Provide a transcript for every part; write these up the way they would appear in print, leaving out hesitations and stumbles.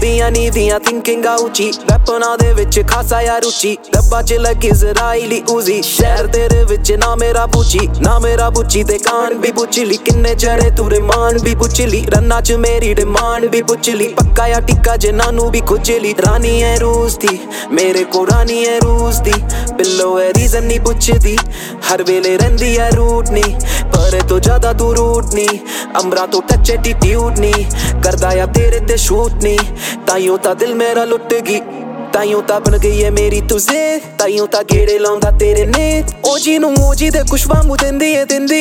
ਸੁੱਤੀਆਂ ਨੀਂਦੀਆਂ ਥਿੰਕਿੰਗਾਂ ਉੱਚੀ ਵੈਪਨਾਂ ਦੇ ਵਿੱਚ ਖਾਸਾ ਆ ਰੁਚੀ ਡੱਬਾ ਚ ਲੱਗੀ ਜ਼ਰਾਈਲੀ ਉਜ਼ੀ ਸ਼ਹਿਰ ਤੇਰੇ ਵਿੱਚ ਨਾ ਮੇਰਾ ਪੁੱਛੀ ਤੇ ਕਾਨ ਵੀ ਪੁੱਛ ਲਈ ਕਿੰਨੇ ਚੜੇ ਤੂੰ ਰਿਮਾਨ ਵੀ ਪੁੱਛ ਲਈ ਰੰਨਾਂ ਚ ਮੇਰੀ ਡਿਮਾਂਡ ਵੀ ਪੁੱਛ ਲਈ ਪੱਕਾ ਆ ਟਿੱਕਾ ਜਿਨ੍ਹਾਂ ਨੂੰ ਵੀ ਖੁੱਜ ਲਈ ਰਾਨੀ ਹੈ ਰੂਸ ਦੀ ਮੇਰੇ ਕੋਲ ਰਾਨੀ ਹੈ ਰੂਸ ਦੀ ਬਿੱਲੋ ਹੈ ਰੀਜ਼ਨ ਨਹੀਂ ਪੁੱਛਦੀ ਹਰ ਵੇਲੇ ਰਹਿੰਦੀ ਹੈ ਰੂਟ ਨਹੀਂ ਪਰ ਤੋਂ ਜ਼ਿਆਦਾ ਤੂੰ ਰੂਟ ਨਹੀਂ ਅੰਬਰਾਂ ਤੋਂ ਟੱਚ ਐਟੀਟਿਊਡ ਨਹੀਂ ਕਰਦਾ ਆ ਤੇਰੇ ਤੇ ਸ਼ੂਟ ਨਹੀਂ ਤਾਈਓ ਤਾਂ ਦਿਲ ਮੇਰਾ ਲੁੱਟ ਗਈ ਤਾਈਓ ਤਾਂ ਬਣ ਗਈ ਹੈ ਮੇਰੀ ਤੁਝੇ ਤਾਈਓ ਤਾਂ ਗੇੜੇ ਲਾਉਂਦਾ ਤੇਰੇ ਨੇ ਓਜੀ ਨੂੰ ਓਜੀ ਦੇ ਕੁਛ ਵਾਂਗੂ ਦਿੰਦੀ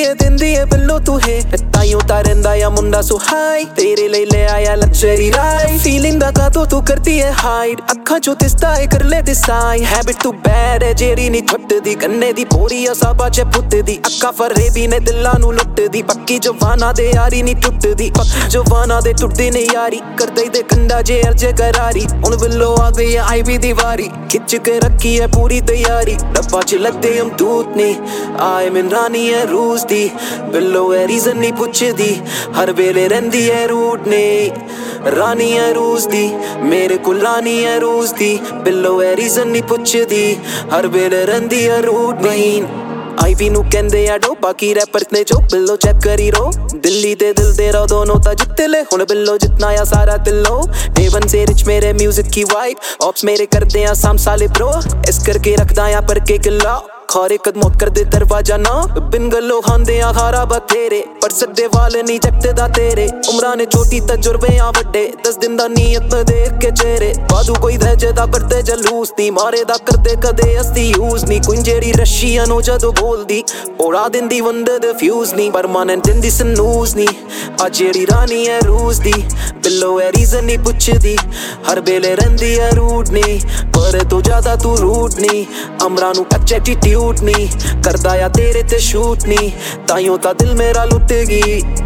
ਏ ਬਿੱਲੋ ਤੂੰ ਹੈ ਤਾਈਓ ਤਾਂ ਰਹਿੰਦਾ ਆ ਮੁੰਡਾ ਸੋ ਹਾਈ ਤੇਰੇ ਲਈ ਲੈ ਆਇਆ ਲਗਜ਼ਰੀ ਰਾਈਡ ਫੀਲਿੰਗ ਦਾ ਕਾਤੋਂ ਤੂੰ ਕਰਦੀ ਹੈ ਹਾਈਡ ਅੱਖਾਂ ਚੋਂ ਦਿਸਦਾ ਏ ਕਰ ਲੈ ਦਿਸਾਈ ਹੈਬਿਟ ਤੂੰ ਬੈਡ ਹੈ ਜਿਹੜੀ ਨਹੀਂ ਛੁੱਟਦੀ ਕੰਨੇ ਦੀ ਪੋਰੀ ਆ ਸਾਬਾ ਚ ਪੁੱਤਦੀ ਅੱਖਾਂ ਫਰੇਬੀ ਨੇ ਦਿਲਾਂ ਨੂੰ ਲੁੱਟਦੀ ਪੱਕੀ ਜਵਾਨਾ ਦੇ ਯਾਰੀ ਨਹੀਂ ਟੁੱਟਦੀ ਜਵਾਨਾ ਦੇ ਟੁੱਟਦੀ ਨੇ ਯਾਰੀ ਕਰਦੇ ਦੇ ਕੰਡਾ ਜੇ ਅਰਜੇ ਕਰਾਰੀ ਹੁਣ ਬਿੱਲੋ ਆ ਗਈ ਹੈ ਵੀ ਦੀਵਾਰੀ ਖਿੱਚ ਕੇ ਰੱਖੀ ਹੈ ਪੂਰੀ ਤਿਆਰੀ ਡੱਬਾ ਚ ਲੱਗਦੇ ਹਮ ਦੂਤ ਨੇ ਆਏ ਮੈਂ ਰਾਨੀ ਹੈ ਰੂਸ ਦੀ ਬਿੱਲੋ ਹੈ ਰੀਜ਼ਨ ਨਹੀਂ ਪੁੱਛਦੀ ਹਰ ਵੇਲੇ ਰਹਿੰਦੀ ਹੈ ਰੂਟ ਨੇ ਰਾਨੀ ਹੈ ਰੂਸ ਦੀ ਮੇਰੇ ਕੋਲ ਰਾਨੀ ਹੈ ਰੂਸ ਦੀ ਬਿੱਲੋ ਹੈ ਰੀਜ਼ਨ ਨਹੀਂ ਪੁੱਛਦੀ ਹਰ ਵੇਲੇ ਰਹਿੰਦੀ ਹੈ ਰੂਟ ਨਹੀਂ ਆਈਵੀ ਨੂੰ ਕਹਿੰਦੇ ਆ ਡੋ ਬਾਕੀ ਰੈਪਰਸ ਨੇ ਜੋ ਬਿੱਲੋ ਚੈੱਕ ਕਰੀ ਰੋ ਦਿੱਲੀ ਤੇ ਦਿਲ ਤੇਰਾ ਦੋਨੋਂ ਤਾਂ ਜਿੱਤੇ ਲੈ ਹੁਣ ਬਿੱਲੋ ਜਿਤਨਾ ਆ ਸਾਰਾ ਦਿਲੋਂ ਏਵਨ ਸੇ ਰਿਚ ਮੇਰੇ ਮਿਊਜ਼ਿਕ ਕੀ ਵਾਈਬ ऑप्स मेरे करते हैं साम साले ब्रो इस करके रखदा या पर के किला खारे कदमों कर दे दरवाजा ना बिन गलो खांदे आ खारा बथेरे पर सदे वाले नहीं जगते दा तेरे उमरां ने छोटी तजुर्बे आ वड्डे 10 दिन दा नीयत देख के चेहरे बादू कोई दहजे दा करते जलूस नी मारे दा करदे कदे अस्ती यूज नी कोई जेड़ी रशियन हो जदों बोलदी ओड़ा दिंदी वंदे दे फ्यूज नी परमानेंट दिंदी सनूज नी आ जेड़ी रानी है रूस दी बिल्लो है रीजन नहीं पुछदी हर वेले रहंदी है रूट नी पर तो ज्यादा तू रूट नी अमरां नू टच एटीट्यूड नी करदा या तेरे ते शूट नी ताइयों ता दिल मेरा लुट गई